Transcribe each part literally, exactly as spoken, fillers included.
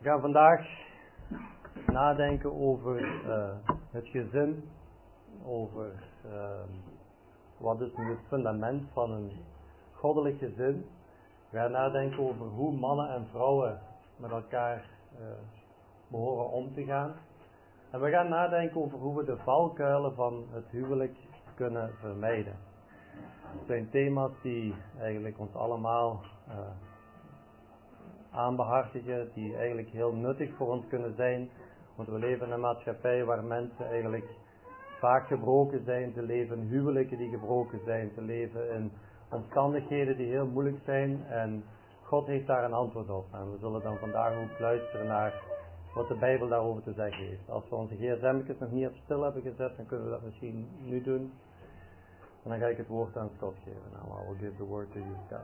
We gaan vandaag nadenken over uh, het gezin, over uh, wat is nu het fundament van een goddelijk gezin. We gaan nadenken over hoe mannen en vrouwen met elkaar uh, behoren om te gaan. En we gaan nadenken over hoe we de valkuilen van het huwelijk kunnen vermijden. Het zijn thema's die eigenlijk ons allemaal uh, aanbehartigen, die eigenlijk heel nuttig voor ons kunnen zijn. Want we leven in een maatschappij waar mensen eigenlijk vaak gebroken zijn. Ze leven in huwelijken die gebroken zijn. Ze leven in omstandigheden die heel moeilijk zijn. En God heeft daar een antwoord op. En we zullen dan vandaag ook luisteren naar wat de Bijbel daarover te zeggen heeft. Als we onze gsm'tjes nog niet op stil hebben gezet, dan kunnen we dat misschien nu doen. En dan ga ik het woord aan Scott geven. Now I will give the word to you, Scott.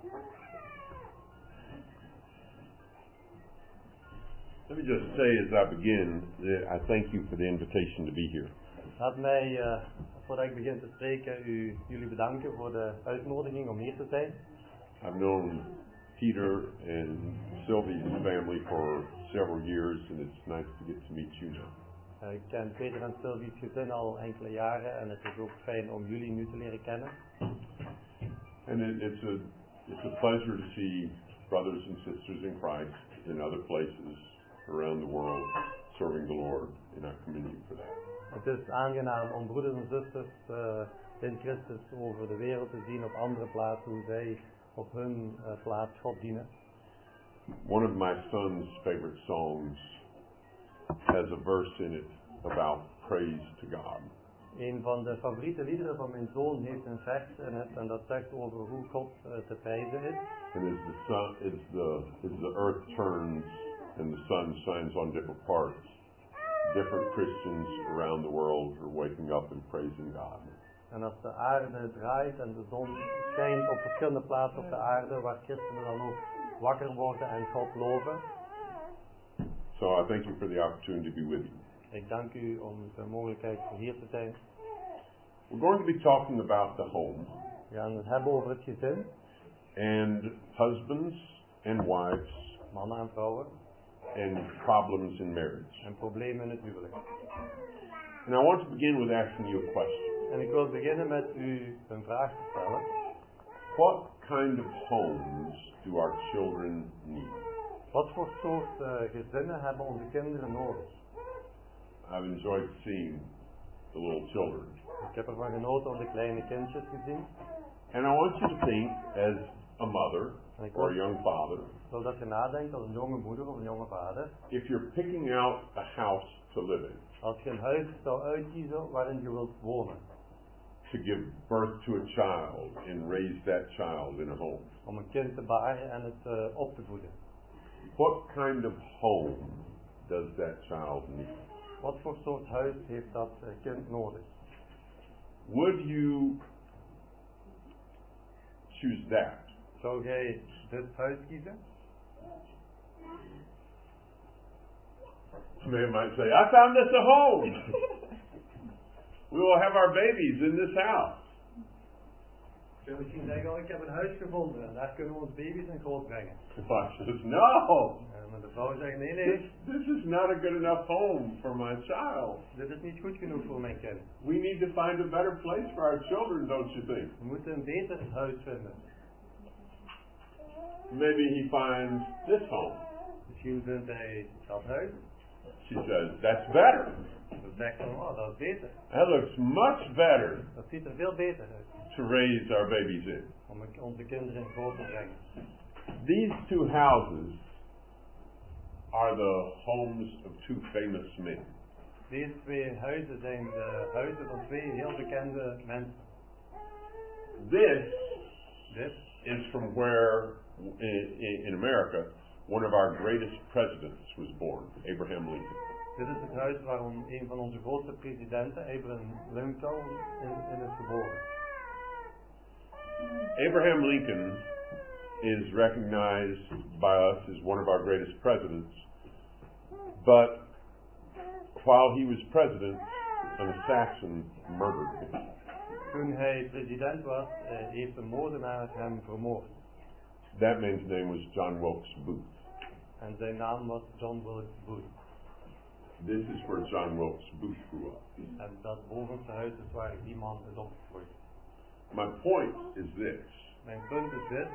Let me just say as I begin that I thank you for the invitation to be here. Laat mij, uh, voordat ik begin te spreken, u, jullie bedanken voor de uitnodiging om hier te zijn. I've known Peter and Sylvia's family for several years, and it's nice to get to meet you now. Uh, ik ken Peter en Sylvie's gezin al enkele jaren en het is ook fijn om jullie nu te leren kennen. And it, it's a it's a pleasure to see brothers and sisters in Christ in other places around the world serving the Lord, and I commend you for that. Het is aangenaam om broeders en zusters uh, in Christus over de wereld te zien op andere plaatsen, hoe zij op hun uh, plaats God dienen. One of my son's favorite songs has a verse in it about praise to God. Een van de favoriete liederen van mijn zoon heeft een vers in het en dat zegt over hoe God uh, te prijzen is. And as the sun, as the as the earth turns and the sun shines on different parts, different Christians around the world are waking up and praising God. En als de aarde draait en de zon schijnt op verschillende plaatsen op de aarde, waar christenen dan ook wakker worden en God loven. So I thank you for the opportunity to be with you. Ik dank u om de mogelijkheid voor hier te zijn. We're going to be talking about the home. We gaan het hebben over het gezin. And husbands and wives. Mannen en vrouwen. And problems in marriage. En problemen in het huwelijk. And I want to begin with asking you a question. En ik wil beginnen met u een vraag te stellen. What kind of homes do our children need? Wat voor soort uh, gezinnen hebben onze kinderen nodig? I've enjoyed seeing the little children. Ik heb ervan genoten om de kleine kindjes gezien. And I want you to think as a mother or a young father. Zodat je nadenkt als een jonge moeder of een jonge vader. If you're picking out a house to live in. Als je een huis zou uitkiezen waarin je wilt wonen. To give birth to a child and raise that child in a home. Om een kind te baren en het uh, op te voeden. What kind of home does that child need? Wat voor soort huis heeft dat uh, kind nodig? Would you choose that? Zou jij dit huis kiezen? Man might say, I found us a home. We will have our babies in this house. Je kunt misschien zeggen, oh, ik heb een huis gevonden en daar kunnen we ons baby's in groot brengen. The wife says, no. En maar de vrouw zegt, nee, nee. This, this is not a good enough home for my child. Dit is niet goed genoeg voor mijn kind. We need to find a better place for our children, don't you think? We moeten een beter huis vinden. Maybe he finds this home. Misschien vindt hij dat huis. She says, that's better. Dan zegt hij, oh, dat is beter. That looks much better. Dat ziet er veel beter uit. To raise our babies in. Om onze kinderen groot te brengen. These two houses are the homes of two famous men. Deze twee huizen zijn de huizen van twee heel bekende mensen. This Dit is from where in, in America one of our greatest presidents was born, Abraham Lincoln. Dit is het huis waarom een van onze grootste presidenten, Abraham Lincoln, in, in is geboren. Abraham Lincoln is recognized by us as one of our greatest presidents, but while he was president, an assassin murdered him. Toen hij president was, uh, heeft een moordenaar hem vermoord. That man's name was John Wilkes Booth. En zijn naam was John Wilkes Booth. This is where John Wilkes Booth grew up. En dat bovenste huis is waar die man is opgegroeid. My point is this. Mijn punt is dit.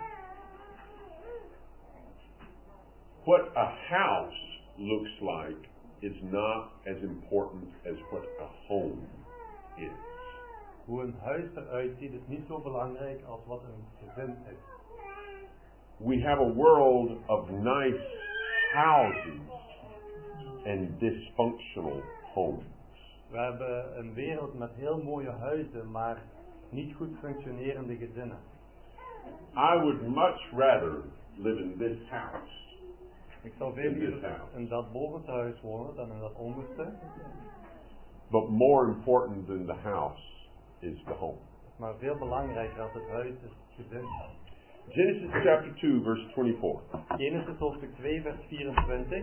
What a house looks like is not as important as what a home is. Hoe een huis eruit ziet is niet zo belangrijk als wat een gezin is. We have a world of nice houses and dysfunctional homes. We hebben een wereld met heel mooie huizen, maar niet goed functionerende gezinnen. I would much rather live in this house. Ik zou veel liever in dat bovenste huis wonen dan in dat onderste. But more important than the house is the home. Maar veel belangrijker als het huis is het gezin. Genesis chapter two verse twenty-four. Genesis hoofdstuk twee vers vierentwintig.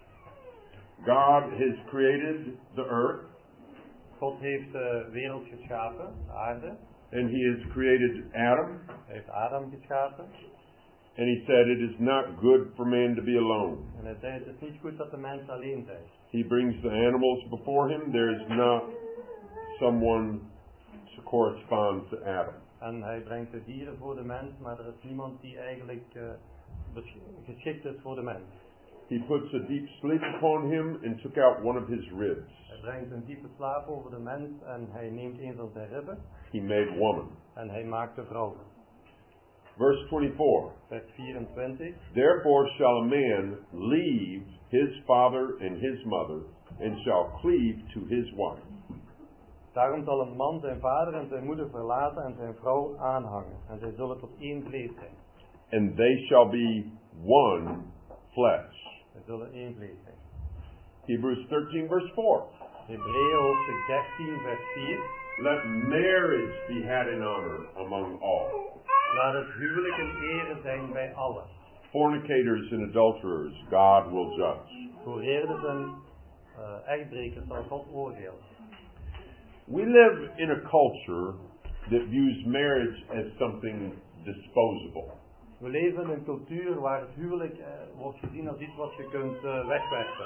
God has created the earth. God heeft de wereld geschapen, de aarde. And he has created Adam. Hij heeft Adam geschapen. And he said it is not good for man to be alone. En hij zei het is niet goed dat de mens alleen zijn. He brings the animals before him. There is not someone to correspond to Adam. En hij brengt de dieren voor de mens, maar er is niemand die eigenlijk uh, geschikt is voor de mens. He puts a deep sleep upon him and took out one of his ribs. Hij brengt een diepe slaap over de mens en hij neemt een van zijn ribben. He made woman. En hij maakt de vrouw. Verse twenty-four. Vers vierentwintig. Therefore shall a man leave his father and his mother and shall cleave to his wife. Daarom zal een man zijn vader en zijn moeder verlaten en zijn vrouw aanhangen. En zij zullen tot één vlees zijn. And they shall be one flesh. Zij zullen één vlees zijn. Hebrews thirteen verse four. Hebreeën hoofdstuk dertien vers vier. Let marriage be had in honor among all. Laat het huwelijk in ere zijn bij allen. Fornicators and adulterers God will judge. Hoereerders en uh, echtbrekers zal God oordelen. We live in a culture that views marriage as something disposable. We leven in een cultuur waar het huwelijk uh, wordt gezien als iets wat je kunt uh, wegwerpen.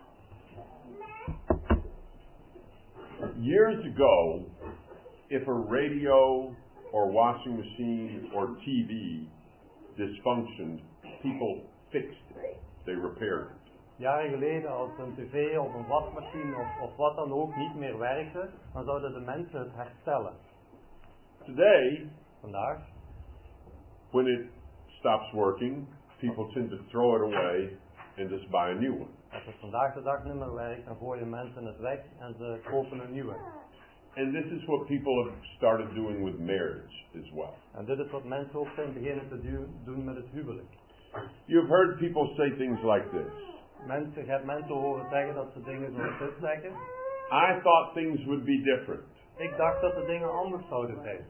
Years ago, if a radio or washing machine or T V dysfunctioned, people fixed it. They repaired it. Jaren geleden, als een tv of een wasmachine of, of wat dan ook niet meer werkte, dan zouden de mensen het herstellen. Today, Vandaag, when it stops working, people tend to throw it away and just buy a new one. als het vandaag de dag niet meer werkt, dan gooien mensen het weg en ze kopen een nieuwe. And this is what people have started doing with marriage as well. En dit is wat mensen ook zijn beginnen te du- doen met het huwelijk. You've heard people say things like this. Mensen, je hebt mensen horen zeggen dat ze dingen zoals dit zeggen. I thought things would be different. Ik dacht dat de dingen anders zouden zijn.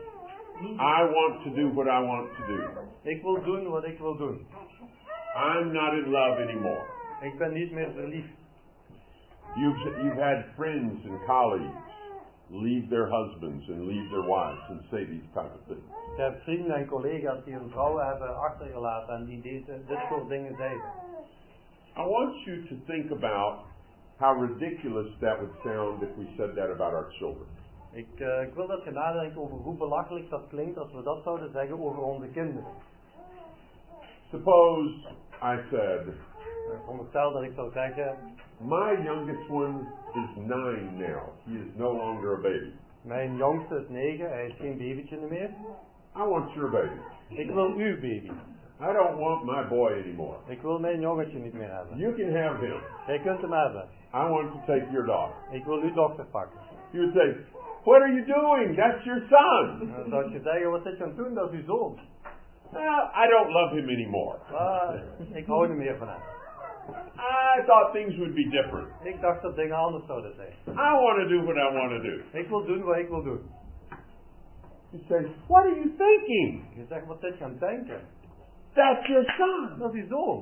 I want to do what I want to do. Ik wil doen wat ik wil doen. I'm not in love anymore. Ik ben niet meer verliefd. You've, you've had friends and colleagues leave their husbands and leave their wives and say these type of things. Je hebt vrienden en collega's die hun vrouwen hebben achtergelaten en die deze, dit soort dingen zeiden. I want you to think about how ridiculous that would sound if we said that about our children. Ik, uh, ik wil dat je nadenkt over hoe belachelijk dat klinkt als we dat zouden zeggen over onze kinderen. Suppose I said, Ik veronderstel dat ik zou zeggen, my youngest one is nine now. He is no longer a baby. mijn jongste is negen, hij is geen babytje meer. I want your baby. Ik wil uw baby. I don't want my boy anymore. Ik wil mijn jongetje niet meer hebben. You can have him. Jij kunt hem hebben. I want to take your daughter. Ik wil uw dochter pakken. You would say, what are you doing? That's your son. Dan zou je zeggen, wat zit je aan het doen? Dat is uw zoon. Well, I don't love him anymore. Ah, ik hou niet meer van hem. I thought things would be different. Ik dacht dat dingen anders zouden zijn. I want to do what I want to do. Ik wil doen wat ik wil doen. He says, what are you thinking? Je zegt, wat zit je aan het denken? That's your son. Dat is uw zoon.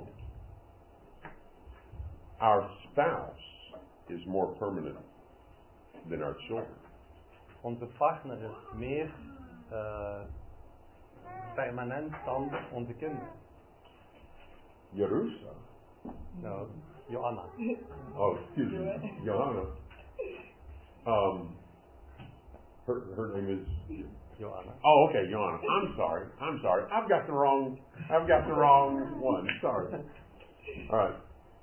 Our spouse is more permanent than our children. Onze partner is meer uh, permanent dan onze kinderen. Jerusa No, Joanna. Oh, excuse me, Johanna. Um, her her name is. Joanna. Oh, okay, Joanna. I'm sorry. I'm sorry. I've got the wrong. I've got the wrong one. Sorry. All right.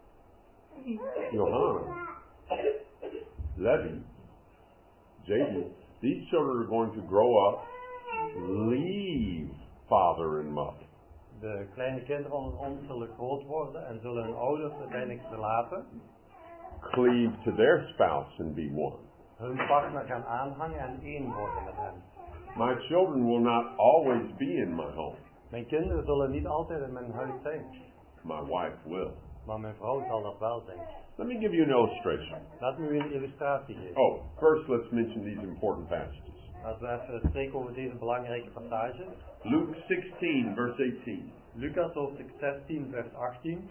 Johanna, Levy, J D. These children are going to grow up, leave father and mother. De kleine kinderen onder ons zullen groot worden en zullen hun ouders uiteindelijk verlaten. Cleave to their spouse and be one. Hun partner gaan aanhangen en één worden met hen. My children will not always be in my home. Mijn kinderen zullen niet altijd in mijn huis zijn. My wife will. Maar mijn vrouw zal dat wel zijn. Let me give you an illustration. Laat me u een illustratie geven. Oh, first let's mention these important passages. Laten we even spreken over deze belangrijke passage. Luke sixteen, verse eighteen. Lucas hoofdstuk zestien, vers achttien.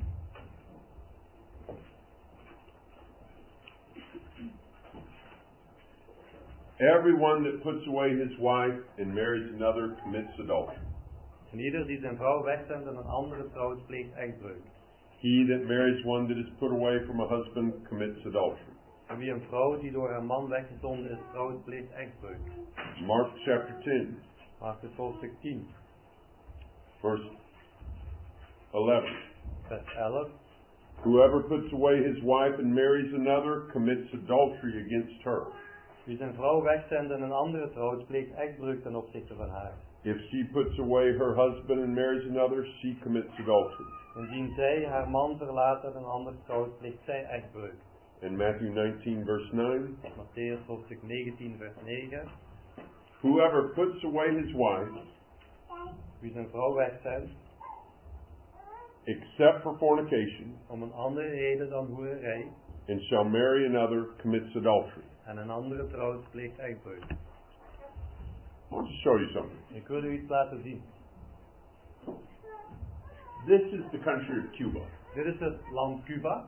Everyone that puts away his wife and marries another commits adultery. En ieder die zijn vrouw wegzendt en een andere trouwt, pleegt echtbreuk. He that marries one that is put away from a husband commits adultery. En wie een vrouw die door haar man weggezonden is trouwt, pleegt echtbreuk. Mark chapter ten. Markus hoofdstuk tien, Verse eleven. vers elf. Whoever puts away his wife and marries another commits adultery against her. Wie zijn vrouw wegzendt en een andere trouwt, pleegt echtbreuk ten opzichte van haar. If she puts away her husband and marries another, she commits adultery. Indien zij haar man verlaat en een ander trouwt, pleegt zij echtbreuk. In Matthew nineteen, verse nine. Matthäus hoofdstuk negentien, vers negen. Whoever puts away his wife, Wie zijn vrouw wegzendt, except for fornication, om een andere reden dan hoererij, and shall marry another, commits adultery. en een andere trouwt, pleegt echtbreuk. I want to show you something. Ik wil u iets laten zien. This is the country of Cuba. Dit is het land Cuba.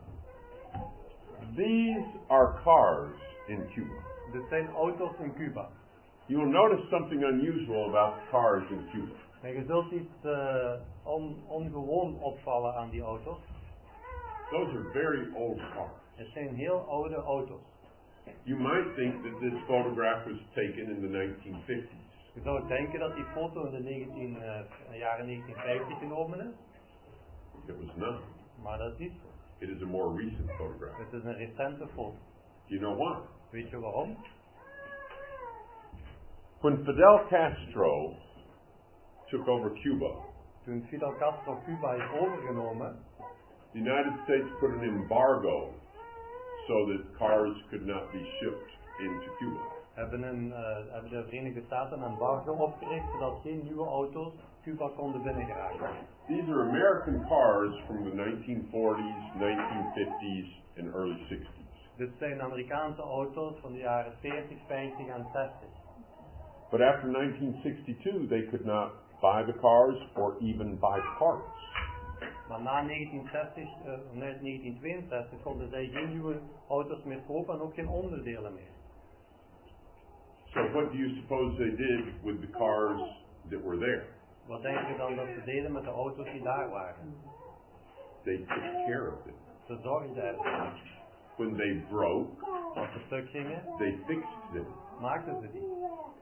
These are cars in Cuba. Dit zijn auto's in Cuba. You will notice something unusual about cars in Cuba. En je zult iets uh, on, ongewoon opvallen aan die auto's. Those are very old cars. Het zijn heel oude auto's. You might think that this photograph was taken in the nineteen fifties. Je zou denken dat die foto in de negentien, uh, jaren negentien vijftig genomen is. It was not. Maar dat is niet zo. It is a more recent photograph. Het is een recente foto. You know why? Weet je waarom? When Fidel Castro took over Cuba, Toen Fidel Castro Cuba heeft overgenomen, the United States put an embargo so that cars could not be shipped into Cuba. hebben, een, uh, hebben de Verenigde Staten een embargo opgericht zodat geen nieuwe auto's Cuba konden binnengeraken. These are American cars from the nineteen forties, nineteen fifties, and early sixties. Dit zijn Amerikaanse auto's van de jaren veertig, vijftig en zestig. But after nineteen sixty-two, they could not buy the cars or even buy parts. Maar na negentien zestig, uh, negentien tweeënzestig konden zij geen nieuwe auto's meer kopen en ook geen onderdelen meer. So what do you suppose they did with the cars that were there? Wat denk je dan dat ze deden met de auto's die daar waren? They took care of them. Ze zorgden ervoor. When they broke, Als ze stuk gingen, they fixed them. maakten ze die.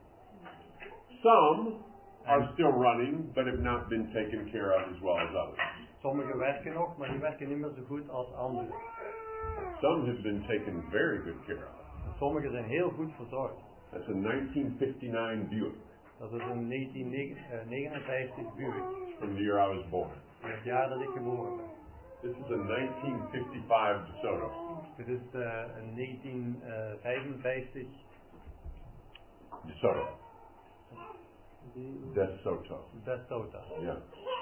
Some are still running, but have not been taken care of as well as others. Sommige werken nog, maar die werken niet meer zo goed als andere. Some have been taken very good care of. En sommige zijn heel goed verzorgd. That's a nineteen fifty-nine Buick, Dat is een negentien negenenvijftig Buick. from the year I was born. Het jaar dat ik geboren ben. This is a nineteen fifty-five DeSoto. Dit is uh, een negentien vijfenvijftig DeSoto. DeSoto. DeSoto. Yeah.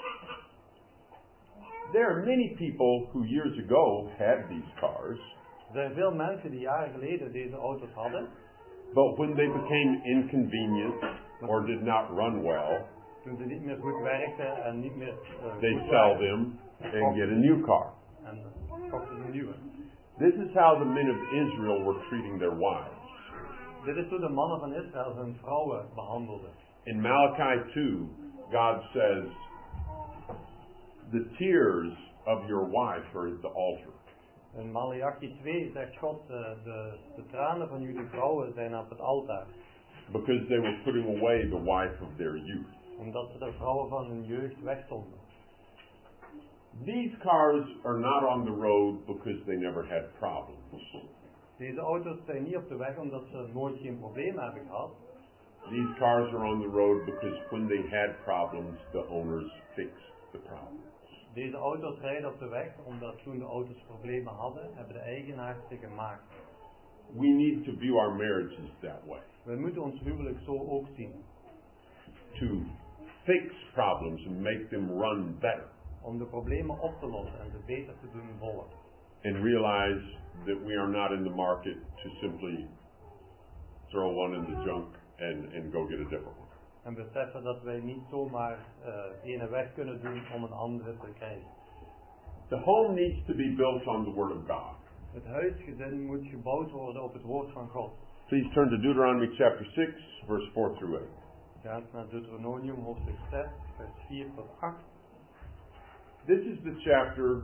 There are many people who years ago had these cars, Er zijn veel mensen die jaren geleden deze auto's hadden. but when they became inconvenient or did not run well, Toen ze niet meer goed werkten en niet meer uh, they goed sell waren. them and get a new car. En kochten ze een nieuwe. This is how the men of Israel were treating their wives. Dit is hoe de mannen van Israël hun vrouwen behandelden. In Malachi two, God says, the tears of your wife are at the altar. In Malachi twee zegt God, uh, de, de tranen van jullie vrouwen zijn op het altaar. Because they were putting away the wife of their youth. Omdat ze de vrouwen van hun jeugd wegstonden. These cars are not on the road because they never had problems. Deze auto's zijn niet op de weg omdat ze nooit geen problemen hebben gehad. These cars are on the road because when they had problems, the owners fixed the problems. Deze auto's rijden op de weg omdat toen de auto's problemen hadden, hebben de eigenaars ze gemaakt. We need to view our marriages that way. We moeten ons huwelijk zo ook zien. To fix problems and make them run better. Om de problemen op te lossen en ze beter te doen rollen. And realize that we are not in the market to simply throw one in the junk and, and go get a different one. En beseffen dat wij niet zomaar uh, ene weg kunnen doen om een andere te krijgen. The home needs to be built on the Word of God. Het huisgezin moet gebouwd worden op het woord van God. Please turn to Deuteronomy chapter six, verse four through eight. Ga naar Deuteronomium hoofdstuk zes, vers vier tot acht. This is the chapter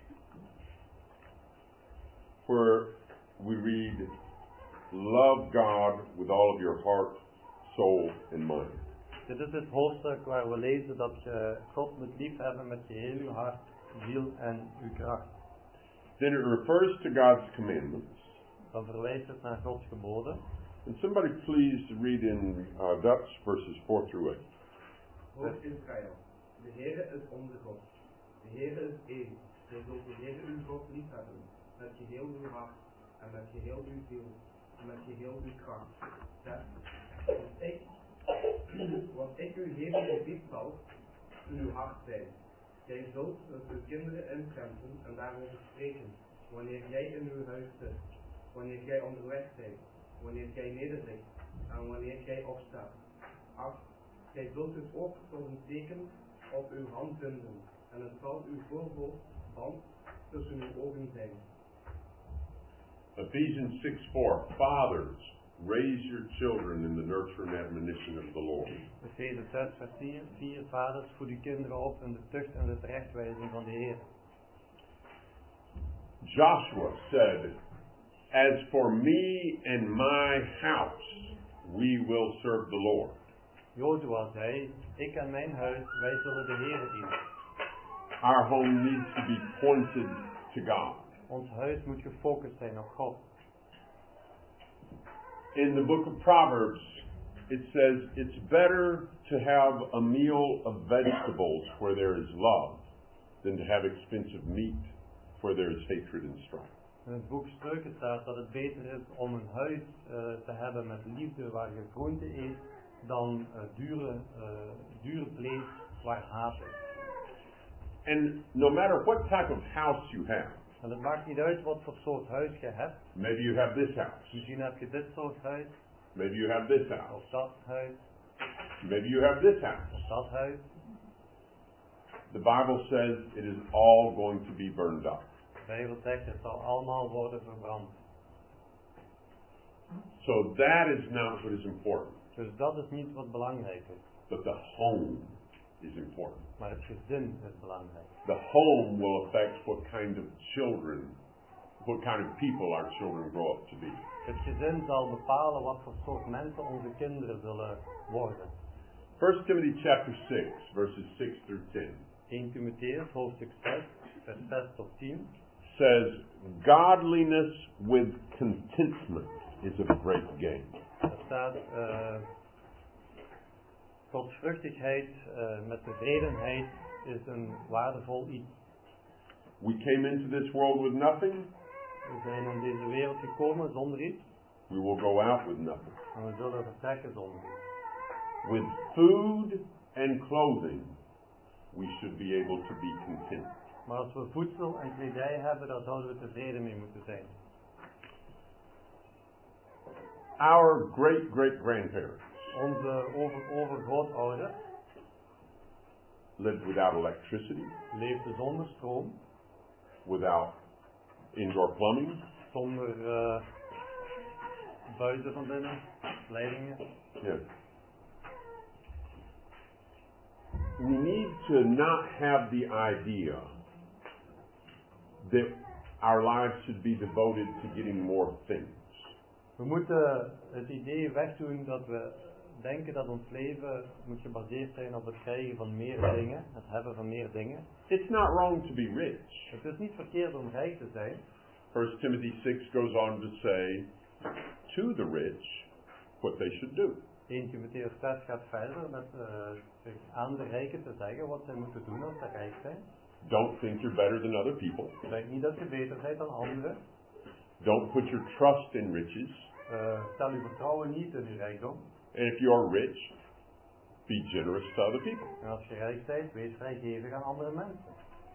where we read, love God with all of your heart, soul and mind. Dit is het hoofdstuk waar we lezen dat je God moet liefhebben met geheel uw hart, ziel en uw kracht. Then it refers to God's commandments. Dan verwijst het naar Gods geboden. And somebody please read in uh, Dutch verses four through eight. Hoor Israël, de Heere is onze God. De Heere is één. Gij zult de Heere uw God liefhebben, met geheel uw hart, en met geheel uw ziel, en met geheel uw kracht. Zes. Want ik, want ik uw hemel gebied zal, in uw hart zijn. Gij zult met uw kinderen inprenten en daarover spreken, wanneer jij in uw huis zit, wanneer jij onderweg bent, wanneer jij nederligt, en wanneer jij opstaat. Acht. Gij zult het ook tot een teken op uw hand binden, en het zal uw voorhoofdband tussen uw ogen zijn. Ephesians six four. Fathers, raise your children in the nurture and admonition of the Lord. Efeze zes vers vier. Vier vaders, voed uw kinderen op in de tucht en de terechtwijzing van de Heer. Joshua said, as for me and my house, we will serve the Lord. Jozua zei, ik en mijn huis, wij zullen de Heer dienen. Our home needs to be pointed to God. Ons huis moet gefocust zijn op God. In the book of Proverbs, it says it's better to have a meal of vegetables where there is love than to have expensive meat where there is hatred and strife. In het boek Spreuken staat dat het beter is om een huis uh, te hebben met liefde waar je groente eet, dan uh, dure, uh, dure vlees waar haat is. And no matter what type of house you have, En het maakt niet uit wat voor soort huis je hebt. maybe you have this house, Misschien heb je dit soort huis, maybe you have this of house, dat huis, maybe you have this of house. dat huis. The Bible says it is all going to be burned up. De Bijbel zegt het zal allemaal worden verbrand. So that is not what is important, Dus dat is niet wat belangrijk is. but the home is important. Maar het gezin is belangrijk. The home will affect what kind of children, what kind of people our children grow up to be. Het gezin zal bepalen wat voor soort mensen onze kinderen zullen worden. First Timothy chapter six, verses six through ten. Eerste Timotheus hoofdstuk zes, vers zes tot tien. Says, godliness with contentment is a great gain. Er staat, uh, godsvruchtigheid uh, met tevredenheid is een waardevol iets. We came into this world with nothing. We zijn in deze wereld gekomen zonder iets. We will go out with nothing. En we zullen vertrekken zonder iets. With food and clothing, we should be able to be content. Maar als we voedsel en kledij hebben, dan zouden we tevreden mee moeten zijn. Our great great grandparents Onze over, overgrootouders lived without electricity, leefden zonder stroom, without indoor plumbing. zonder uh, buizen van binnen, leidingen. Yeah. We need to not have the idea that our lives should be devoted to getting more things. We moeten het idee wegdoen dat we denken dat ons leven moet gebaseerd zijn op het krijgen van meer dingen, het hebben van meer dingen. It's not wrong to be rich. Het is niet verkeerd om rijk te zijn. First Timothy six goes on to say to the rich what they should do. Eerste Timotheüs zes gaat verder met uh, aan de rijken te zeggen wat zij moeten doen als ze rijk zijn. Don't think you're better than other people. Denk niet dat je beter bent dan anderen. Don't put your trust in riches. Uh, stel uw vertrouwen niet in uw rijkdom. And if you are rich, be generous to other people. En als je rijk bent, wees vrijgevig aan andere mensen.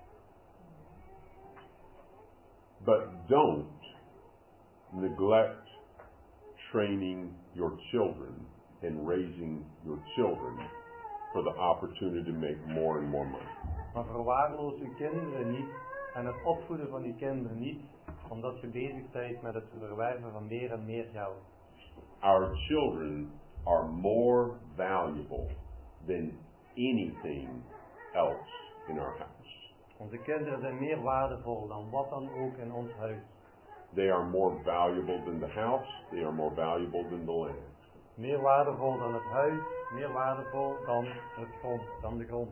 But don't neglect training your children and raising your children for the opportunity to make more and more money. Maar verwaarloos uw kinderen niet en het opvoeden van uw kinderen niet, omdat je bezig bent met het verwerven van meer en meer geld. Our children are more valuable than anything else in our house. Onze kinderen zijn meer waardevol dan wat dan ook in ons huis. They are more valuable than the house. They are more valuable than the land. Meer waardevol dan het huis, meer waardevol dan het grond, dan de grond.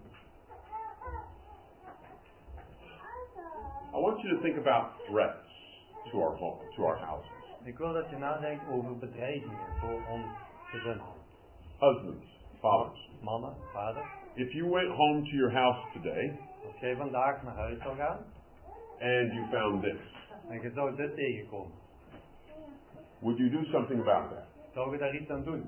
I want you to think about threats to our home, to our houses. Ik wil dat je nadenkt over bedreigingen voor ons gezin. Husbands, fathers. Mannen, vaders. If you went home to your house today Als jij vandaag naar huis zou gaan and you found this, en je zou dit tegenkomen, would you do something about that? zou je daar iets aan doen?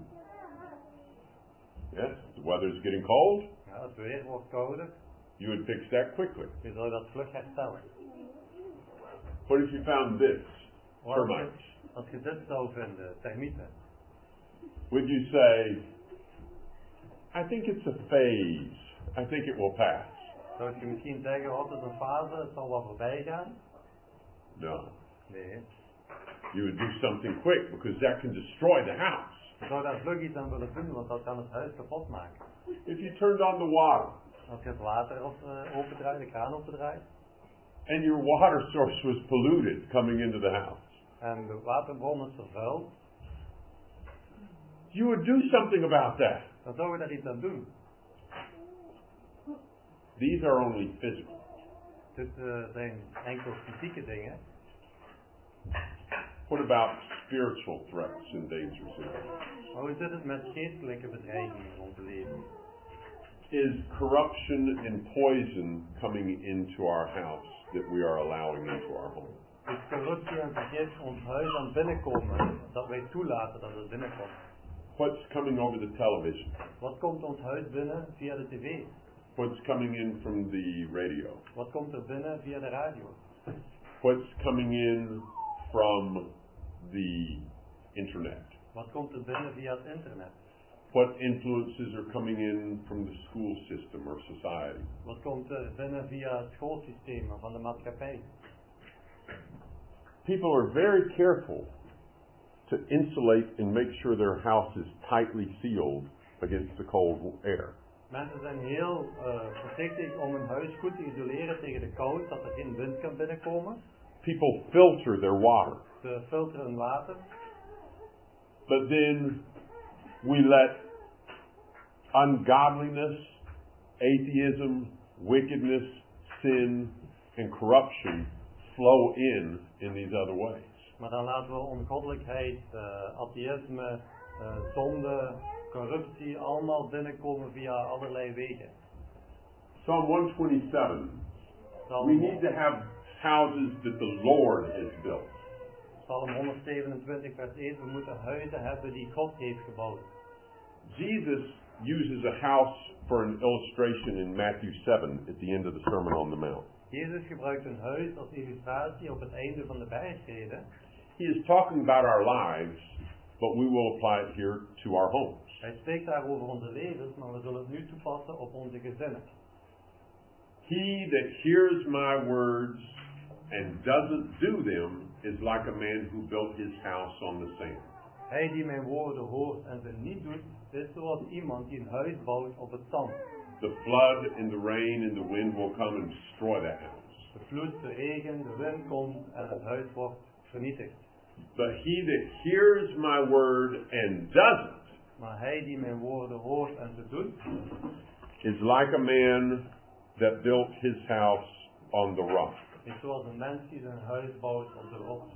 Yes, the weather is getting cold. Ja, het weer wordt kouder. You would fix that quickly. Je zou dat vlug herstellen. What if you found this? Wat als je, Termites. als je dit zou vinden, termieten, Would you say, I think it's a phase. I think it will pass. zou je misschien zeggen, oh, het is een fase, het zal wel voorbij gaan? No. Nee. You would do something quick because that can destroy the house. Je zou daar vlug iets aan willen doen, want dat kan het huis kapot maken. If you turned on the water Als je het water op, uh, opendraait, de kraan opendraait, and your water source was polluted coming into the house, en de waterbron is vervuild, you would do something about that. dan zou je daar iets aan doen. These are only physical. Dit uh, zijn enkel fysieke dingen. What about spiritual threats and dangers in our lives? Maar hoe zit het met geestelijke bedreigingen in ons leven? Is corruption and poison coming into our house that we are allowing into our home? Is corruptie en vergif ons huis aan binnenkomen, dat wij toelaten dat het binnenkomt? What's coming over the television? Wat komt ons huis binnen via de tv? What's coming in from the radio? Wat komt er binnen via de radio? What's coming in from the internet? Wat komt er binnen via het internet? What influences are coming in from the school system or society? Wat komt er binnen via het schoolsysteem van de maatschappij? People are very careful to insulate and make sure their house is tightly sealed against the cold air. Mensen zijn heel uh, voorzichtig om hun huis goed te isoleren tegen de kou, dat er geen wind kan binnenkomen. People filter their water. Ze filteren hun water. But then we let ungodliness, atheism, wickedness, sin, and corruption flow in in these other ways. Maar dan laten we ongoddelijkheid, uh, atheïsme, uh, zonde, corruptie allemaal binnenkomen via allerlei wegen. Psalm one twenty-seven. Psalm, We need to have houses that the Lord has built. Psalm honderdzevenentwintig vers één. We moeten huizen hebben die God heeft gebouwd. Jesus uses a house for an illustration in Matthew seven at the end of the Sermon on the Mount. Jezus gebruikt een huis als illustratie op het einde van de bergreden. He is talking about our lives, but we will apply it here to our homes. Hij spreekt daar over onze levens, maar we zullen het nu toepassen op onze gezinnen. He that hears my words and doesn't do them is like a man who built his house on the sand. Hij die mijn woorden hoort en ze niet doet, is zoals iemand die een huis bouwt op het zand. The flood and the rain and the wind will come and destroy that house. De vloed, de regen, de wind komt en het huis wordt vernietigd. But he that hears my word and doesn't Maar hij die mijn woorden hoort en ze doet, is like a man that built his house on the rock. is zoals een mens die zijn huis bouwt op de rots.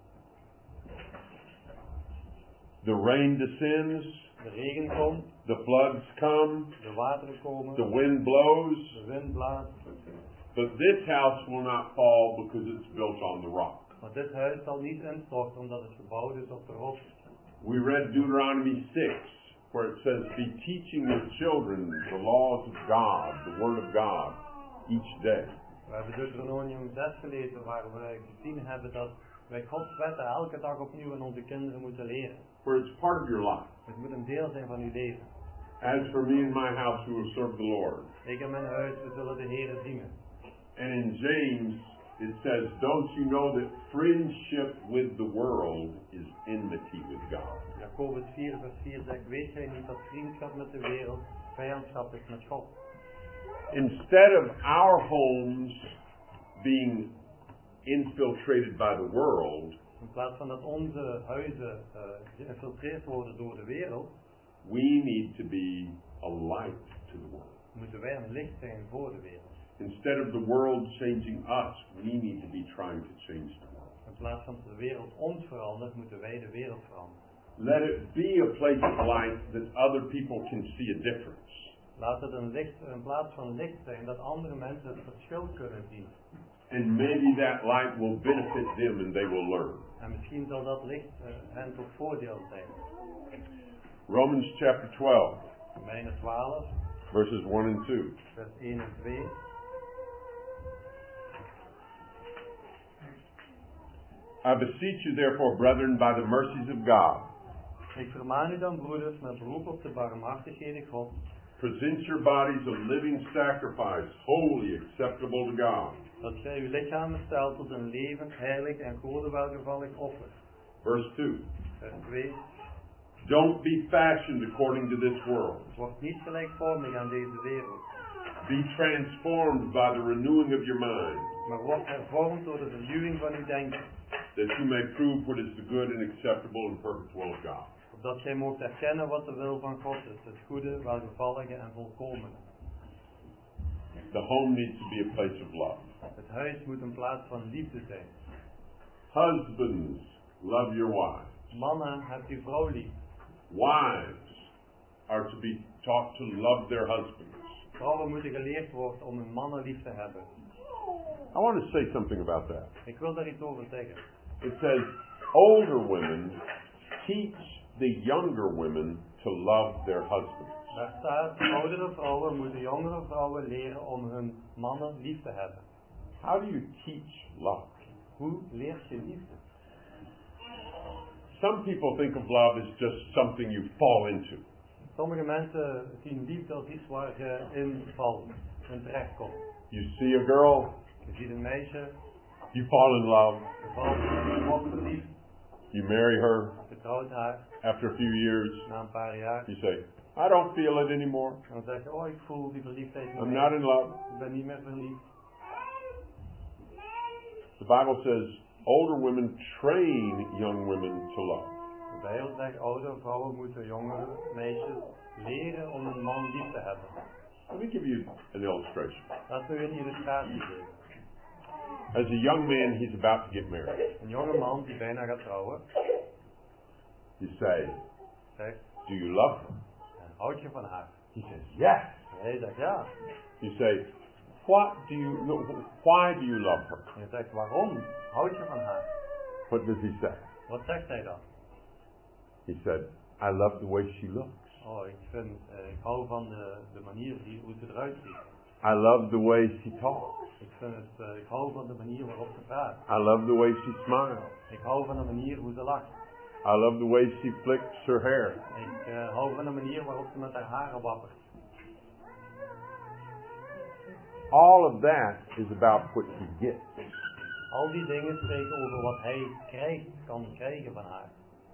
The rain descends, De regen komt, the floods come, de wateren komen, the wind blows, de wind blaast. but this house will not fall because it's built on the rock. Maar dit huis zal niet instorten omdat het gebouwd is op de rots. We read Deuteronomy six, where it says, be teaching your children the laws of God, the Word of God, each day. We hebben Deuteronomium zes gelezen waar we gezien hebben dat wij Gods wetten elke dag opnieuw aan onze kinderen moeten leren. For it's part of your life. Het moet een deel zijn van uw leven. As for me and my house, we will serve the Lord. Ik en mijn huis, we zullen de Heer dienen. And in James, it says, don't you know that friendship with the world is enmity with God? Jacobus vier vers vier zegt, weet jij niet dat vriendschap met de wereld vijandschap is met God? Instead of our homes being infiltrated by the world, In plaats van dat onze huizen uh, geïnfiltreerd worden door de wereld, we need to be a light to the world. moeten wij een licht zijn voor de wereld. Instead of the world changing us, we need to be trying to change the world. In plaats van dat de wereld ons verandert, moeten wij de wereld veranderen. Let it be a place of light that other people can see a difference. Laat het een, licht, een plaats van licht zijn, dat andere mensen het verschil kunnen zien. And maybe that light will benefit them and they will learn. En misschien zal dat licht uh, hen tot voordeel zijn. Romans chapter twelve, Romeinen twaalf, verses one and two. vers één en twee. I beseech you therefore, brethren, by the mercies of God, Ik vermaan u dan, broeders, met beroep op de barmhartigheden God, present your bodies a living sacrifice, holy, acceptable to God. dat gij uw lichamen stelt tot een levend, heilig en Gode welgevallig offer. Verse two. Vers twee. Don't be fashioned according to this world. Word niet gelijkvormig aan deze wereld, Be transformed by the renewing of your mind, maar word hervormd door de vernieuwing van uw denken, that you may prove what is the good and acceptable and perfect will of God. opdat gij moogt erkennen wat de wil van God is, het goede, welgevallige en volkomene. The home needs to be a place of love. Het huis moet een plaats van liefde zijn. Husbands, love your wives. Mannen, hebt uw vrouw lief. Wives are to be taught to love their husbands. Vrouwen moeten geleerd worden om hun mannen lief te hebben. I want to say something about that. Ik wil daar iets over zeggen. It says, older women teach the younger women to love their husbands. Daar staat, oudere vrouwen moeten jongere vrouwen leren om hun mannen lief te hebben. How do you teach love? Hoe leert je liefde? Some people think of love as just something you fall into. Sommige mensen zien liefde als iets waar je in valt, in terechtkomt. You see a girl, Je ziet een meisje, you fall in love, je valt, je wordt verliefd, you marry her. je trouwt haar, After a few years, na een paar jaar. you say, I don't feel it anymore. Dan zeg je, oh ik voel die verliefdheid niet I'm meer. not in love. Ik ben niet meer verliefd. The Bible says older women train young women to love. De Bijbel zegt, oudere vrouwen moeten jongere meisjes leren om een man lief te hebben. Let me give you an illustration. Laat me u een illustratie geven. As a young man, he's about to get married. Een jonge man die bijna gaat trouwen, You say, zegt, do you love her? houd je van haar? He says, yes. Hij zegt ja. You say, what do you, no, why do you love her? En je zegt, waarom houd je van haar? What does he say? Wat zegt hij dan? He said, I love the way she looks. Oh, ik vind, uh, ik hou van de, de manier die, hoe ze eruit ziet. I love the way she talks. Ik, vind het, uh, ik hou van de manier waarop ze praat. I love the way she smiles. Ik hou van de manier hoe ze lacht. I love the way she flicks her hair. Ik uh, hou van de manier waarop ze met haar haren wappert. All of that is about what he gets. Al die dingen spreken over wat hij krijgt, kan krijgen van haar.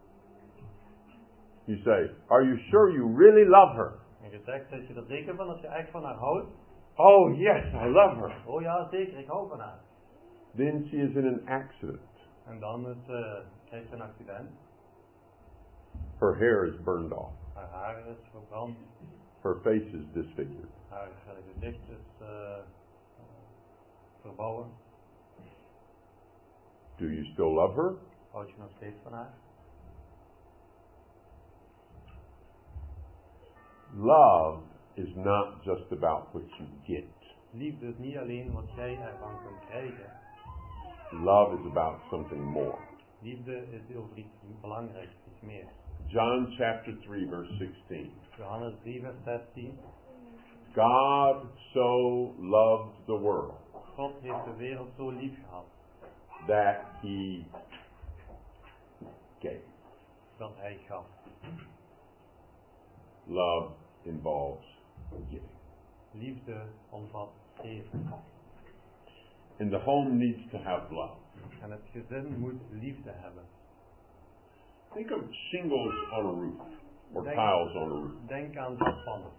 You say, are you sure you really love her? En je zegt, dat je er zeker van dat je echt van haar houdt? Oh yes, I love her. Oh ja, zeker, ik hou van haar. Then she is in an accident. En dan is, uh, krijgt ze een accident. Her hair is burned off. Haar haar is verbrand. Her face is disfigured. Haar uh, gezicht is uh, verbouwen. Do you still love her? Houd je nog steeds van haar? Love is not just about what you get. Liefde is niet alleen wat jij ervan kunt krijgen. Love is about something more. Liefde is over iets belangrijks, iets meer. John chapter three verse sixteen. Johannes drie vers zestien. God so loved the world God heeft de wereld zo lief gehad that he gave. dat hij gaf. Love involves giving. Liefde omvat geven. And the home needs to have love. En het gezin moet liefde hebben. Think of shingles on a roof or Denk, tiles on a roof. denk aan dakpannen.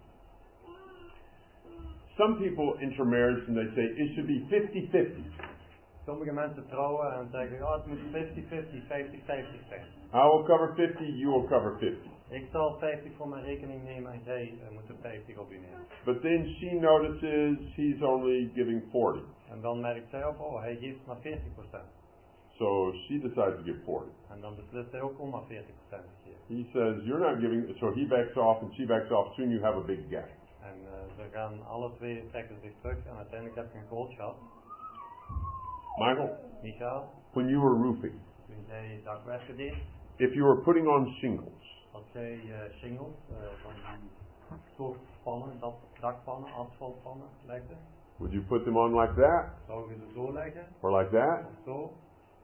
Some people intermarriage and they say it should be fifty-fifty. Sommige mensen trouwen en zeggen, oh, het moet vijftig vijftig, vijftig vijftig zijn. I will cover fifty, you will cover fifty. Ik zal vijftig voor mijn rekening nemen en jij uh, moet er vijftig op je nemen. But then she notices he's only giving forty. En dan merkt zij op, oh, hij geeft maar veertig procent. So she decides to give forty. En dan beslist hij ook om maar veertig procent te geven. He says, you're not giving, so he backs off and she backs off. Soon you have a big gap. En uh, ze gaan alle twee trekken zich terug en uiteindelijk heb je een groot gat. Michael, Michael, when you were roofing, toen jij dakwerken deed, if you were putting on shingles, had jij uh, shingles, uh, van die soort pannen, dat, dakpannen, asfaltpannen legde. would you put them on like that? Zou je ze zo leggen, Or like that? of zo,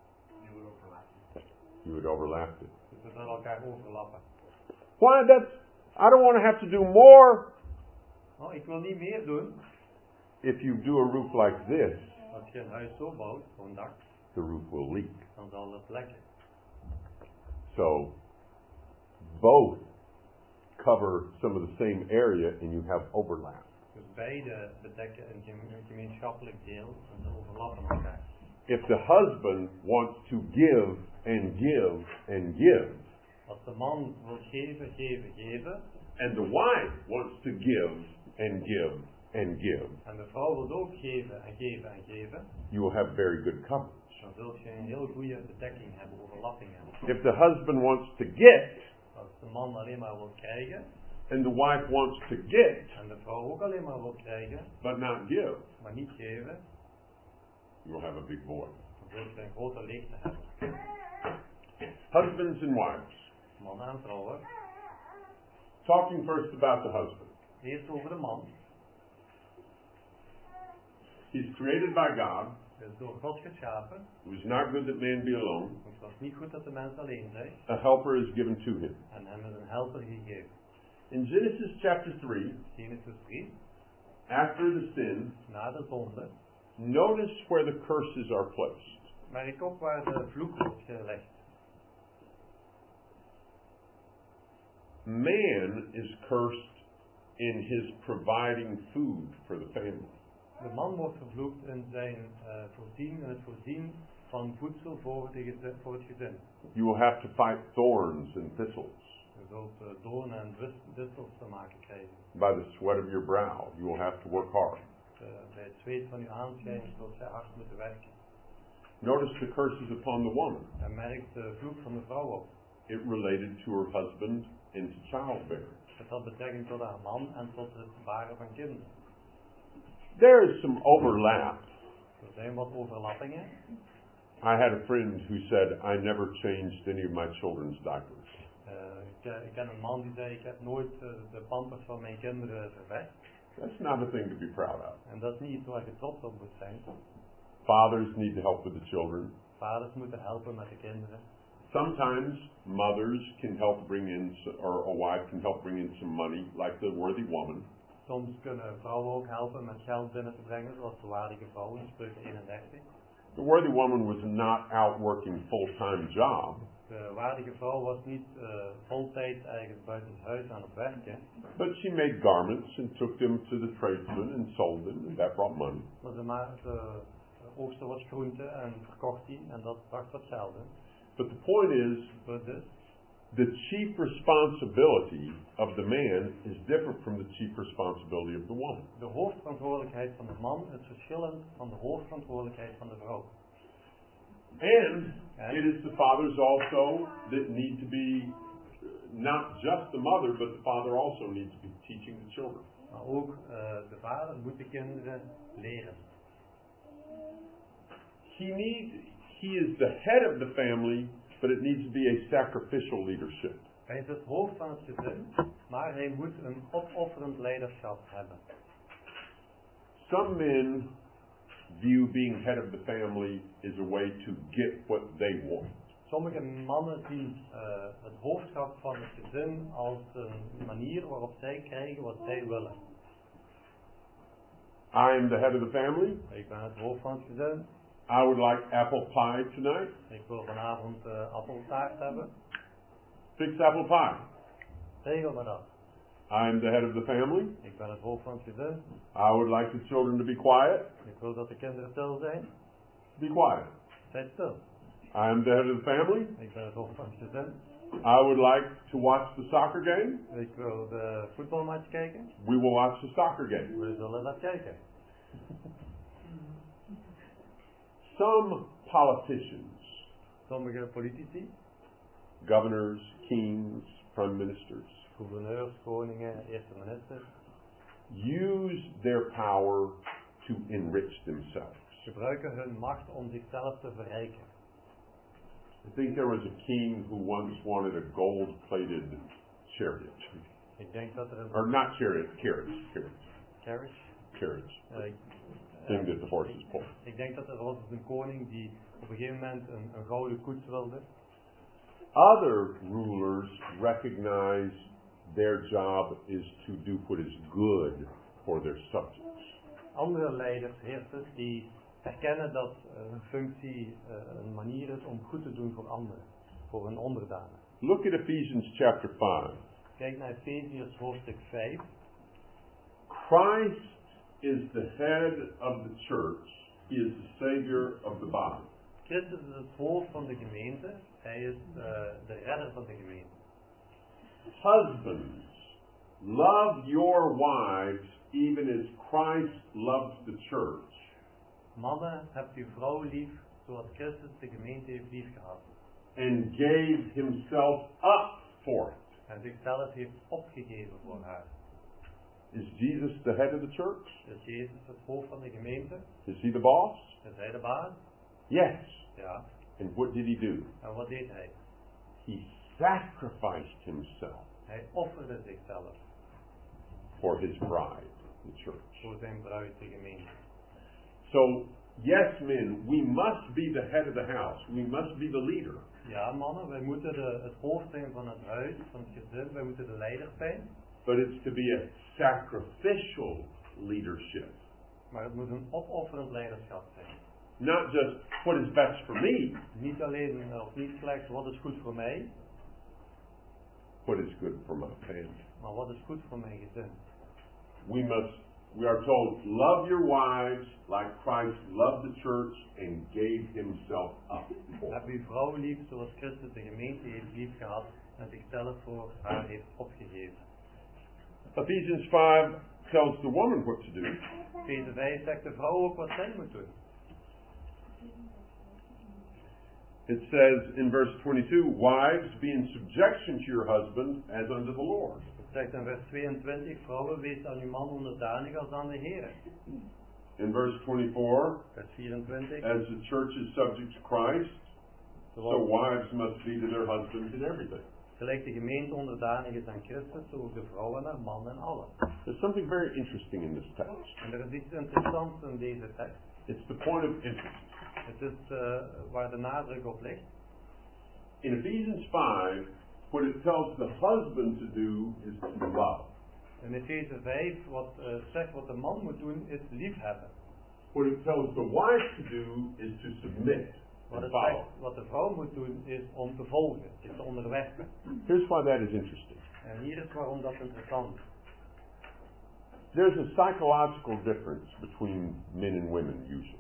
You would overlap it. dus ze zullen elkaar overlappen. Why? That's, I don't want to have to do more. Oh, ik wil niet meer doen. If you do a roof like this, Als je een huis zo bouwt, zo'n dak, the roof will leak. dan zal het lekken. So, both cover some of the same area and you have overlap. Dus beide bedekken een geme- gemeenschappelijk deel en ze overlappen elkaar. If the husband wants to give and give and give, Als de man wil geven, geven, geven, and the wife wants to give and give and give, en de vrouw wil ook geven en geven en geven, you will have very good coverage. dan zul je een heel goede bedekking hebben, overlapping hebben. If the husband wants to get Als de man alleen maar wil krijgen, and the wife wants to get en de vrouw ook alleen maar wil krijgen, but not give, maar niet geven, you will have a big void. dan zul je een grote leegte hebben. Husbands and wives. Mannen en vrouwen. Talking first about the husband. Eerst over de man. He's created by God. Hij is door God geschapen. It was not good that man be alone. Het was niet goed dat de mens alleen zijn. A helper is given to him. En hem is een helper gegeven. In Genesis chapter three, Genesis drie. after the sin, Na de zonde. notice where the curses are placed. Merk op waar de vloek wordt gelegd. Man is cursed in his providing food for the family. De man wordt vervloekt in zijn uh, voorzien, in het voorzien van voedsel voor, de gezin, voor het gezin. You will have to fight thorns and thistles. Je zult uh, doornen en distels te maken krijgen. By the sweat of your brow, you will have to work hard. Uh, bij het zweet van uw aanschijn zult zij hard moeten werken. Notice the curses upon the woman. En merk de vloek van de vrouw op. It related to her husband and to childbearing. Het had betrekking tot haar man en tot het baren van kinderen. There is some overlap. Er zijn wat overlappingen. I had a friend who said, I never changed any of my children's diapers. Uh, ik, ik ken een man die zei, ik heb nooit uh, de pampers van mijn kinderen verwekt. That's not a thing to be proud of. En dat is niet iets waar je trots op moet zijn. Fathers need to help with the children. Vaders moeten helpen met de kinderen. Sometimes mothers can help bring in, or a wife can help bring in some money, like the worthy woman. Soms kunnen vrouwen ook helpen met geld binnen te brengen, zoals de waardige vrouw in Spreuken eenendertig. The worthy woman was not out working full-time job. De waardige vrouw was niet uh, voltijds ergens buiten het huis aan het werken. But she made garments and took them to the tradesmen and sold them, and that brought money. Maar ze, ma- ze oogste was groente en verkocht die en dat bracht wat geld in. But the point is, But this, the chief responsibility of the man is different from the chief responsibility of the woman. de hoofdverantwoordelijkheid van de man is verschillend van de hoofdverantwoordelijkheid van de vrouw. And And it is the fathers also that need to be, not just the mother, but the father also needs to be teaching the children. Maar ook uh, de vader moet de kinderen leren. He needs, he is the head of the family, but it needs to be a sacrificial leadership. Hij is het hoofd van het gezin, maar hij moet een opofferend leiderschap hebben. Some men view being head of the family is a way to get what they want. Sommige mannen zien uh, het hoofdschap van het gezin als een manier waarop zij krijgen wat zij willen. I am the head of the family. Ik ben het hoofd van het gezin. I would like apple pie tonight. Ik wil vanavond uh, appeltaart hebben. Fix apple pie. Regel maar dat. I am the head of the family. Ik ben het hoofd van het gezin. I would like the children to be quiet. Ik wil dat de kinderen stil zijn. Be quiet. Zij stil. I am the head of the family. Ik ben het hoofd van het gezin. I would like to watch the soccer game. Ik wil de voetbalmatch kijken. We will watch the soccer game. We zullen dat kijken. Some politicians, Sommige politici, governors, kings, prime ministers, gouverneurs, koningen, eerste ministers, use their power to enrich themselves. gebruiken hun macht om zichzelf te verrijken. I think there was a king who once wanted a gold-plated chariot. Ik denk dat er een Or not chariot, carriage. Carriage. carriage. Carriage. Uh, Thing that the horses pull. Ik denk dat er was een koning die op een gegeven moment een, een gouden koets wilde. Other rulers recognize their job is to do what is good for their subjects. Andere leiders, heersers, die erkennen dat uh, hun functie uh, een manier is om goed te doen voor anderen, voor hun onderdanen. Look at Ephesians chapter five. Kijk naar Efeziërs hoofdstuk vijf. Christ is the head of the church. He is the savior of the body. Christus is het hoofd van de gemeente. Hij is uh, de redder van de gemeente. Husbands, love your wives even as Christ loves the church. Mannen, hebt uw vrouw lief, zoals Christus de gemeente heeft lief gehad. And gave himself up for it. En zichzelf heeft opgegeven voor haar. Is Jesus the head of the church? Is Jezus het hoofd van de gemeente? Is he the boss? Is hij de baas? Yes. Ja. And what did he do? En wat deed hij? He sacrificed himself Hij offerde zichzelf for his bride, the church. voor zijn bruid, de gemeente. So, yes, men, we must be the head of the house. We must be the leader. Ja, mannen, wij moeten de, het hoofd zijn van het huis, van het gezin. Wij moeten de leider zijn. But it's to be a sacrificial leadership. Maar het moet een opofferend leiderschap zijn. Not just what is best for me, Niet alleen of niet slechts wat is goed voor mij, what is good for my family. maar wat is goed voor mijn gezin. We must, we are told, love your wives like Christ loved the church and gave himself up for Heb it. uw vrouw lief zoals Christus de gemeente heeft lief gehad en zichzelf voor haar heeft opgegeven. Ephesians five tells the woman what to do. Efeze vijf zegt de vrouw ook wat zij moet doen. It says in verse twenty-two, wives, be in subjection to your husband as unto the Lord. Het zegt in vers tweeëntwintig, vrouwen, wees aan uw man onderdanig als aan de Heer. In verse twenty-four, Vers vierentwintig, as the church is subject to Christ, so zoals wives must be to their husbands in everything. gelijk de gemeente onderdanig is aan Christus, zo ook de vrouw aan haar man en alles. There's something very interesting in this text. En er is iets interessants in deze tekst. It's the point of interest. Het is uh, waar de nadruk op ligt. In Ephesians five, what it tells the husband to do is to love. In Efeze vijf, wat uh, zegt wat de man moet doen, is liefhebben. What it tells the wife to do is to submit Wat, and het follow. zegt, wat de vrouw moet doen, is om te volgen, is te onderwerpen. Here's why that is interesting. En hier is waarom dat interessant is. There's a psychological difference between men and women usually.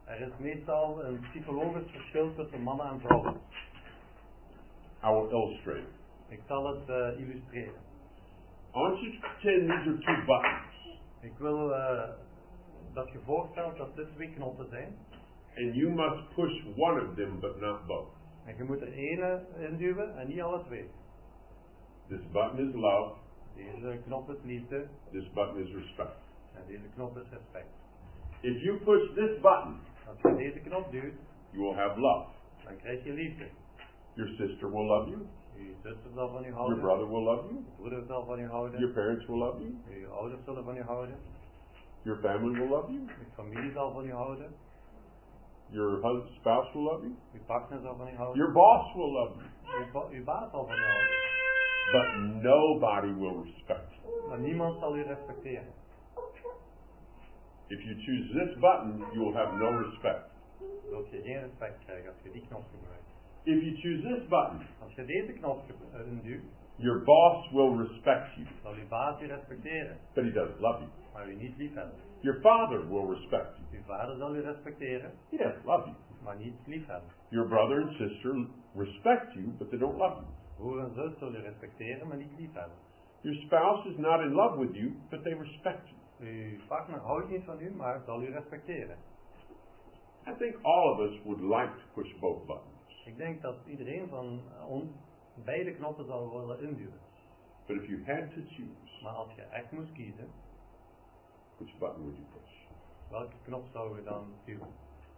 Er is meestal een psychologisch verschil tussen mannen en vrouwen. I will illustrate. Ik zal het uh, illustreren. I want you to pretend these are two buttons. Ik wil uh, dat je voorstelt dat dit twee knoppen zijn. And you must push one of them, but not both. En je moet er ene induwen en niet alle twee. This button is love. Deze knop is liefde. This button is respect. En deze knop is respect. If you push this button, Als je deze knop duwt, you will have love. dan krijg je liefde. Your sister will love you. Je zuster zal van je Your houden. brother will love you. Je broeder zal van je houden. Your parents will love you. Je ouders zullen van je houden. Your family will love you. Je familie zal van je houden. Your husband, spouse will love you. Je partner zal van je houden. Your boss will love you. Je, ba- je baas zal van je houden. But nobody will respect you. Maar niemand zal je respecteren. If you choose this button, you will have no respect. Zul je geen respect krijgen als je die knop gebruikt. If you choose this button, Als je deze knop ge- uh, induwt, your boss will respect you, zal je baas je respecteren, but he doesn't love you. maar je niet lief hebben. Your father will respect you. Je vader zal je respecteren, He doesn't love you. maar niet lief hebben. Your brother and sister respect you, but they don't love you. Broer en zus zullen je respecteren, maar niet lief hebben. Your spouse is not in love with you, but they respect you. Uw partner houdt niet van u, maar zal u respecteren. I think all of us would like to push both buttons. Ik denk dat iedereen van ons beide knoppen zal willen induwen. But if you had to choose, Maar als je echt moest kiezen, which button would you push? welke knop zou je dan duwen?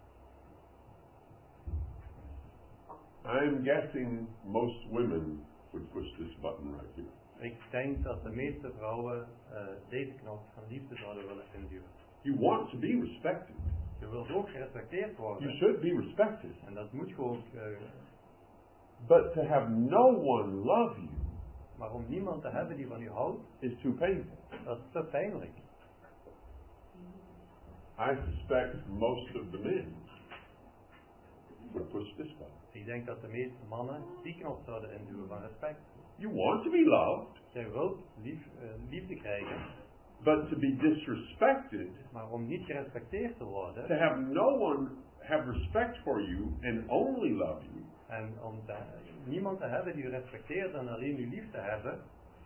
I'm guessing most women would push this button right here. Ik denk dat de meeste vrouwen uh, deze knop van liefde zouden willen induwen. You want to be respected. Je wilt ook gerespecteerd You worden. should be respected. En dat moet je ook. Uh, But to have no one love you maar om niemand te hebben die van je houdt, is too painful. dat is te pijnlijk. I suspect most of the men would push this button. Ik denk dat de meeste mannen die knop zouden induwen van respect. You want to be loved, Jij wilt lief, uh, liefde krijgen, but to be disrespected, maar om niet gerespecteerd te worden, to have no one have respect for you and only love you, en om te, niemand te hebben die u respecteert en alleen u lief te hebben.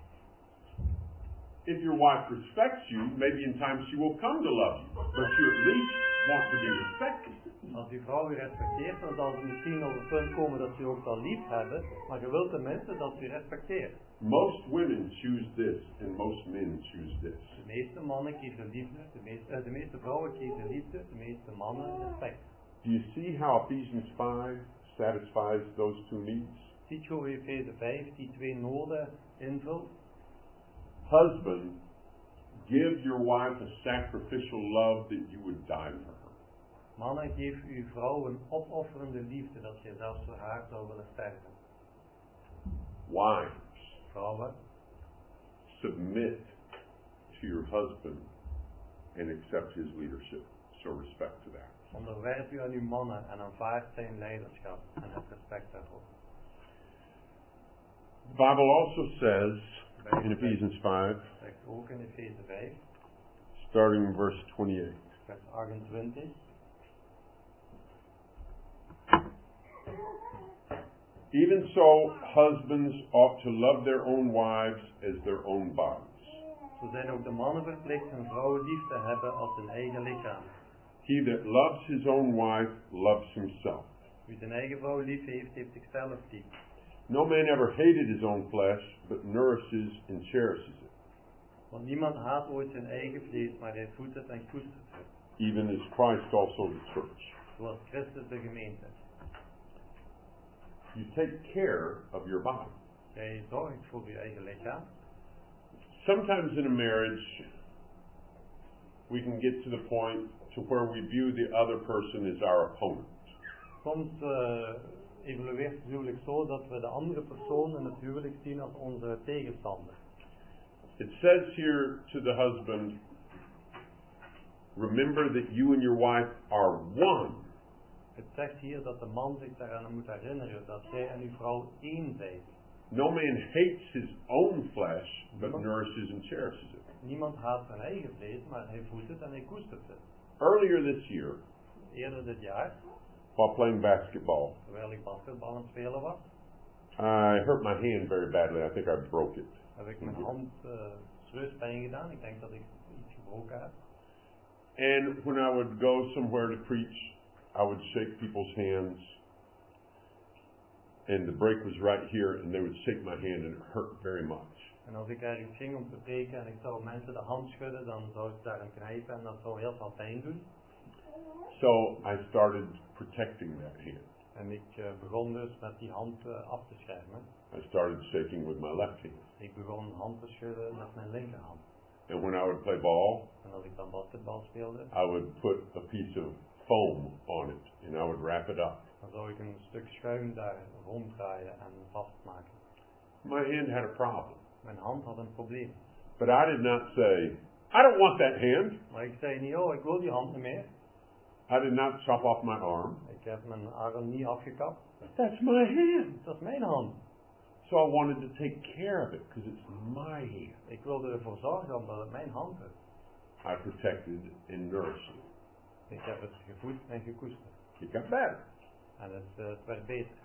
if your wife respects you, maybe in time she will come to love you, but you at least want to be respected. Als uw vrouw u respecteert, dan zal het misschien op het punt komen dat ze u ook zal lief hebben, maar je wilt tenminste dat ze u respecteert. Most women choose this, and most men choose this. De meeste mannen kiezen liefde, de meeste, uh, de meeste vrouwen kiezen liefde, de meeste mannen respect. Do you see how Ephesians five satisfies those two needs? Ziet je hoe Efeze vijf die twee noden invult? Husband, give your wife a sacrificial love that you would die for her. Mannen, geef uw vrouw een opofferende liefde dat je zelfs voor haar zou willen sterven. Wives, Vrouwen, submit to your husband and accept his leadership. So respect to that. onderwerp u aan uw mannen en aanvaard zijn leiderschap en heb respect daarvoor. The Bible also says in Ephesians five, Zegt ook in Efeze vijf, starting in verse twenty-eight. vers achtentwintig. Even so, husbands ought to love their own wives as their own bodies. Zo zijn ook de mannen verplicht hun vrouwen lief te hebben als hun eigen lichaam. He that loves his own wife loves himself. Wie zijn eigen vrouw lief heeft, heeft zichzelf lief. No man ever hated his own flesh, but nourishes and cherishes it, Want niemand haat ooit zijn eigen vlees, maar hij voedt het en koestert het. even as Christ also the church. Zoals Christus de gemeente. You take care of your body. Jij zorgt voor je eigen lichaam. Sometimes in a marriage, we can get to the point to where we view the other person as our opponent. Soms uh, evolueert het huwelijk zo dat we de andere persoon in het huwelijk zien als onze tegenstander. It says here to the husband, remember that you and your wife are one. Het zegt hier dat de man zich daaraan moet herinneren dat jij en uw vrouw één zijt. No man hates his own flesh, but nourishes and cherishes it. Niemand haat zijn eigen vlees, maar hij voedt het en hij koestert het. Earlier this year, eerder dit jaar, while playing basketball. terwijl ik basketbal aan het spelen was, I hurt my hand very badly. I think I broke it. heb ik mijn hand uh, serieus pijn gedaan. Ik denk dat ik iets gebroken heb. And when I would go somewhere to preach, I would shake people's hands. And the break was right here, and they would shake my hand, and it hurt very much. En als ik ergens ging om te preken en ik zou mensen de hand schudden, dan zou ik daar een knijpen en dat zou heel veel pijn doen. So I started protecting that hand. En ik uh, begon dus met die hand uh, af te schermen. I started shaking with my left hand. Ik begon hand te schudden met mijn linkerhand. And when I would play ball, En als ik dan basketbal speelde, I would put a piece of foam on it, and I would wrap it up. dan zou ik een stuk schuim daar ronddraaien en vastmaken. My hand had a problem. Mijn hand had een probleem. But I did not say, I don't want that hand. Maar ik zei niet, oh, ik wil die hand niet meer. I did not chop off my arm. Ik heb mijn arm niet afgekapt. That's my hand. Dat is mijn hand. So I wanted to take care of it because it's my hand. Ik wilde ervoor zorgen omdat het mijn hand is. I protected and nourished it. Ik heb het gevoed en gekoesterd. It got better. En het, uh, het werd beter.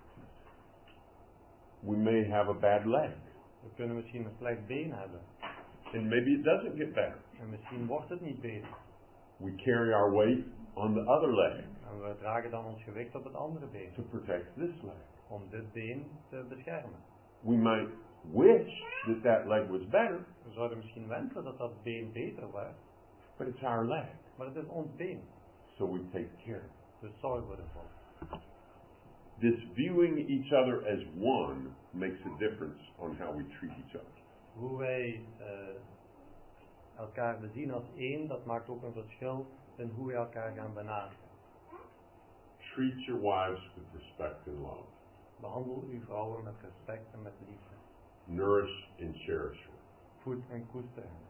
We may have a bad leg, We kunnen misschien een slecht been hebben. and maybe it doesn't get better. En misschien wordt het niet beter. We carry our weight on the other leg En we dragen dan ons gewicht op het andere been. to protect this leg. Om dit been te beschermen. We might wish that that leg was better, We zouden misschien wensen dat dat been beter werd. but it's our leg, Maar het is ons been. so we take care of it. Dus zorgen we ervoor. This viewing each other as one makes a difference on how we treat each other. Hoe wij uh, elkaar bezien als één, dat maakt ook een verschil in hoe wij elkaar gaan benaderen. Treat your wives with respect and love. Behandel uw vrouwen met respect en met liefde. Nourish and cherish her. Voed en koester hen.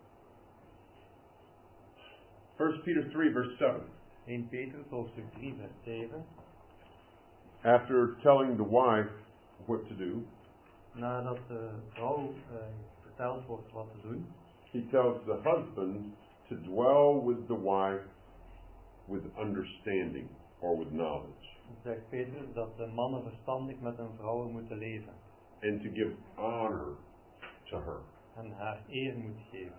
First Peter three verse seven. Eerste Petrus hoofdstuk drie vers zeven. After telling the wife what to do, Nadat de vrouw uh, verteld wordt wat te doen, he tells the husband to dwell with the wife with understanding or with knowledge, zegt Petrus dat de mannen verstandig met hun vrouwen moeten leven and to give honor to her. en haar eer moeten geven.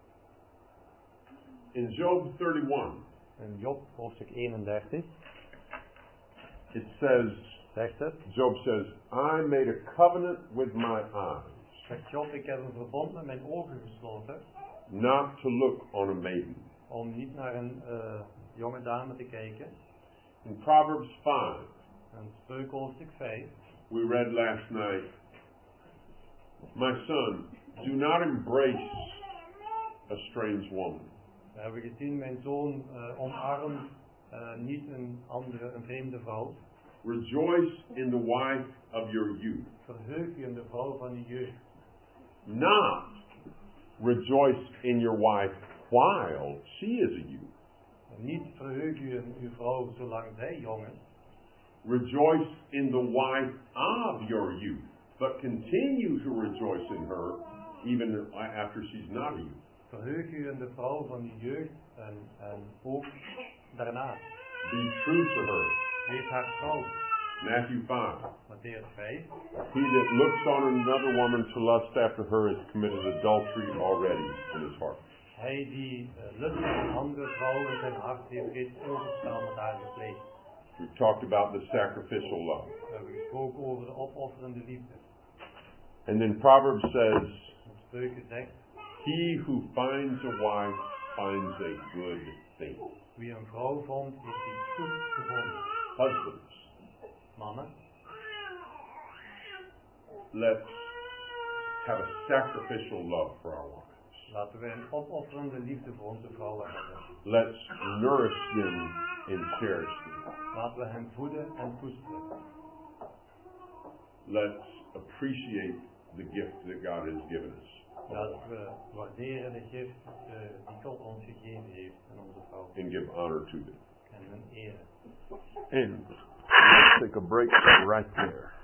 In Job thirty-one, In Job hoofdstuk eenendertig it says, zegt het, Job says, I made a covenant with my eyes, zegt Job, ik heb een verbond met mijn ogen gesloten not to look on a maiden. om niet naar een uh, jonge dame te kijken. In Proverbs five, En Spreuken hoofdstuk vijf, we read last night, my son, do not embrace a strange woman. we hebben gezien, mijn zoon uh, omarmt uh, niet een andere, een vreemde vrouw. Rejoice in the wife of your youth. Verheug je in de vrouw van je jeugd. Not rejoice in your wife while she is a youth. En niet verheug je in uw vrouw zolang zij jong is. Rejoice in the wife of your youth, but continue to rejoice in her even after she's not a youth. Verheug je in de vrouw van je jeugd en, en ook daarna. Be true to her. Wees haar trouw. Matthew five. Matthäus vijf. He that looks on another woman to lust after her has committed adultery already in his heart. Hij die uh, lust naar een andere vrouw in zijn hart heeft reeds overspel met haar gepleegd. We talked about the sacrificial love. We hebben gesproken over de opofferende liefde. And then Proverbs says, En Spreuken zegt, he who finds a wife finds a good thing. wie een vrouw vond, heeft iets goeds gevonden. Husbands, Mannen, let's have a sacrificial love for our wives. laten we een opofferende liefde voor onze vrouwen hebben. Let's nourish them and cherish them. Laten we hen voeden en koesteren. Let's appreciate the gift that God has given us. Laten we waarderen de gift uh, die God ons gegeven heeft aan onze vrouw. And give honor to them. En hun eren. And let's take a break right there.